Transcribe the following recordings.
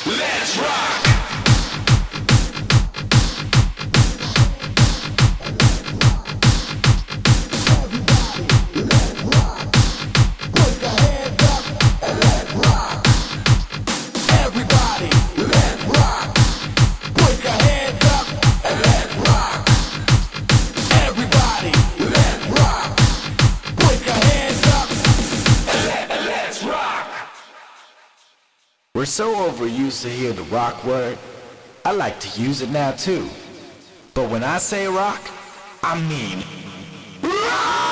Let's rock. We're so overused to hear the rock word, I like to use it now too. But when I say rock, I mean rock!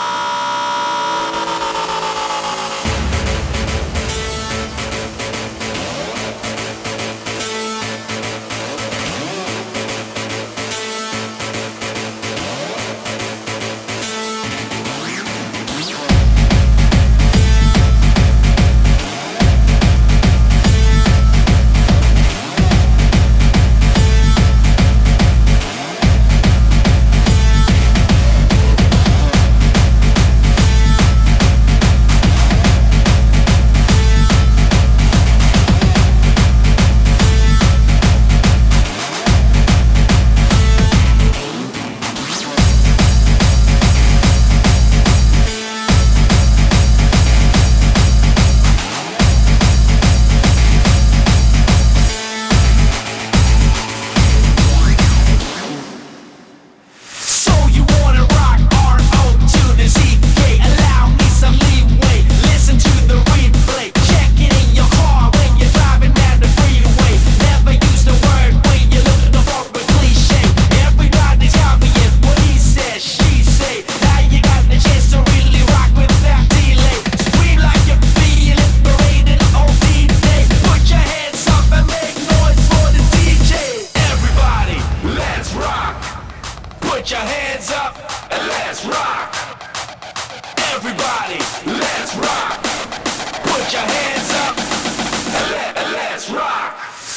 Put your hands up and let's rock. Everybody, let's rock. Put your hands up and let's rock.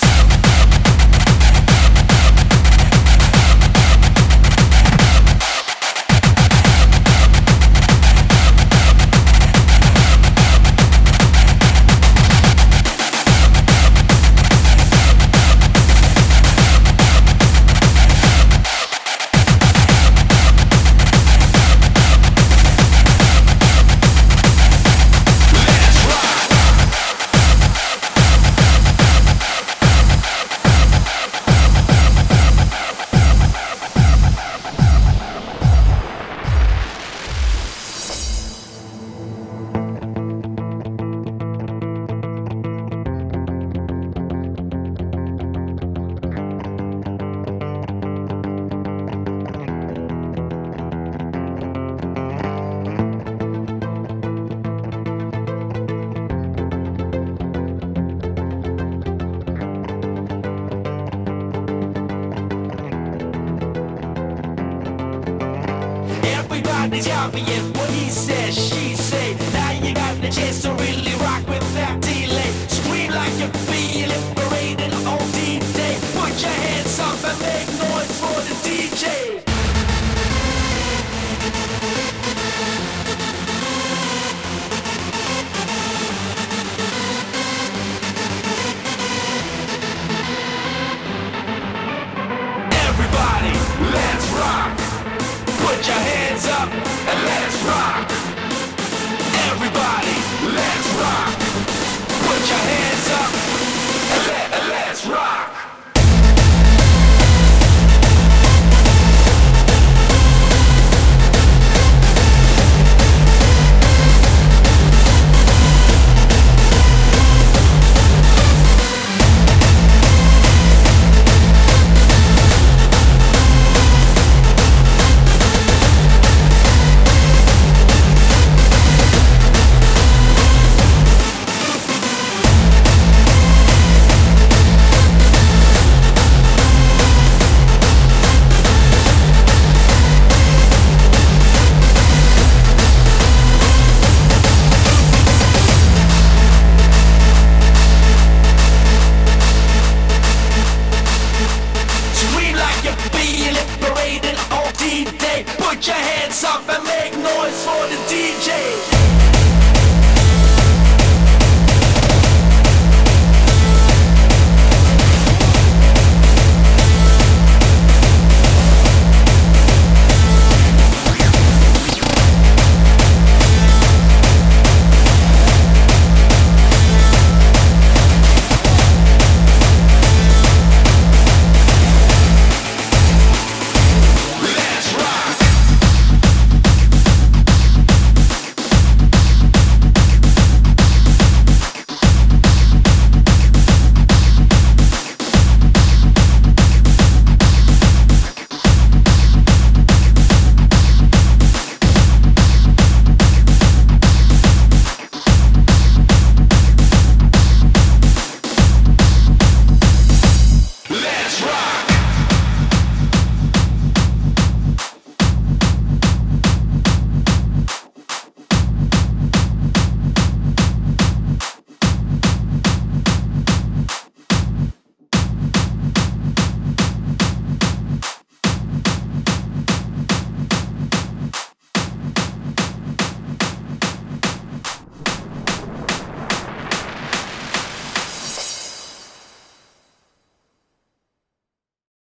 Everybody's copying what he says, she say. Now you got the chance to really rock without delay. Scream like you feel it, parading on D-Day. Put your hands up and make noise for the DJ. Everybody, let's rock. Put your hands up and let's rock. Everybody, let's rock. Put your hands up and let's rock. Put your hands up and